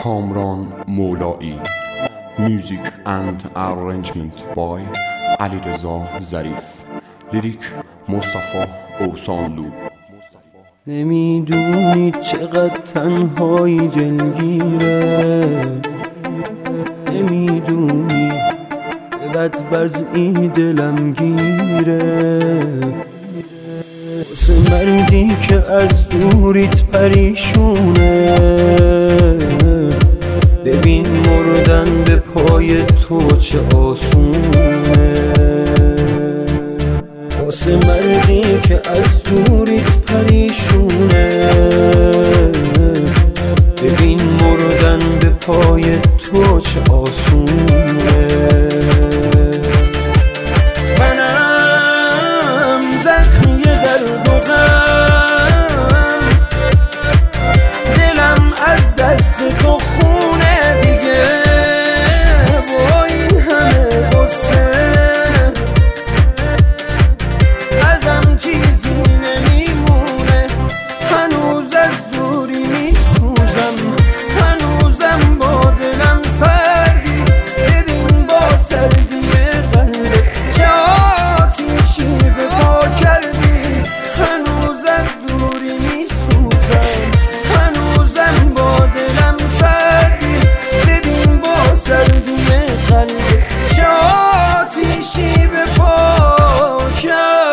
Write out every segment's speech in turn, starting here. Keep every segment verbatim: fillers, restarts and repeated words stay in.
کامران مولایی. Music and arrangement by علیرضا ظریف. لیریک مصطفی اوسانلو. نمیدونی چقدر تنهایی دلگیره، نمیدونی به بد وضعی دلم گیره، واسه مردی که از دوریت پریشونه. ببین مردن به پای تو چه آسونه، واسه مردی که از دوریت پریشونه. ببین مردن به پای تو چه آسونه. منم زخمی درد و غم، دلم از دست تو خونه دیگه. با این همه غصه ازم چیزی نمیمونه، هنوز از دوری میسوزم، هنوزم با دلم سردی. ببین با سردی قلبت چه آتیشی به پا کردی، هنوز از دوری میسوزم، هنوزم با دلم سردی. ببین با سردی قلبت چه آتیشی به پا کردی.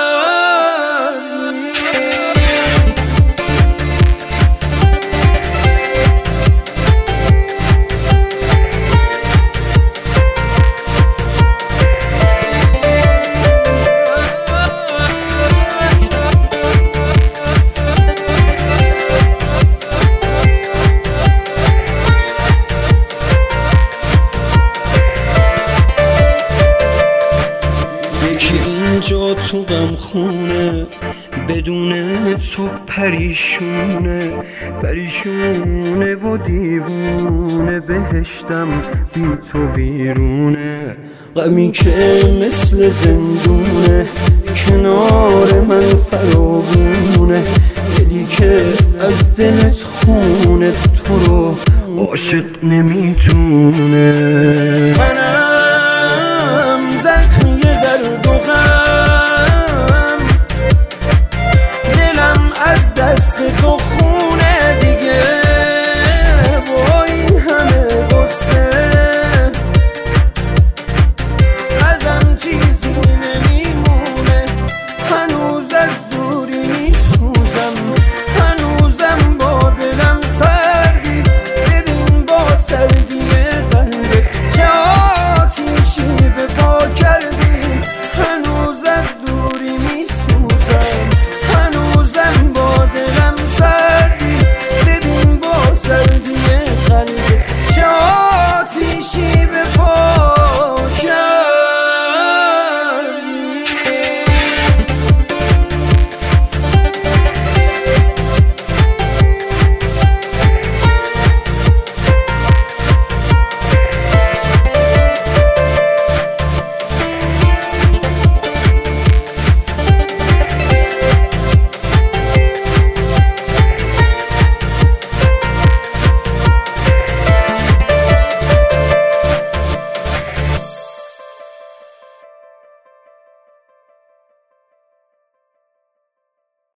اینجا تو غم خونه، بدون تو پریشونه، پریشونه و دیوونه. بهشتم بی تو ویرونه، غمی که مثل زندونه کنار من فراوونه. دلی که از دلت خونه تو رو عاشق نمیتونه. منم زخمی درد و غم، دلم از دست تو خون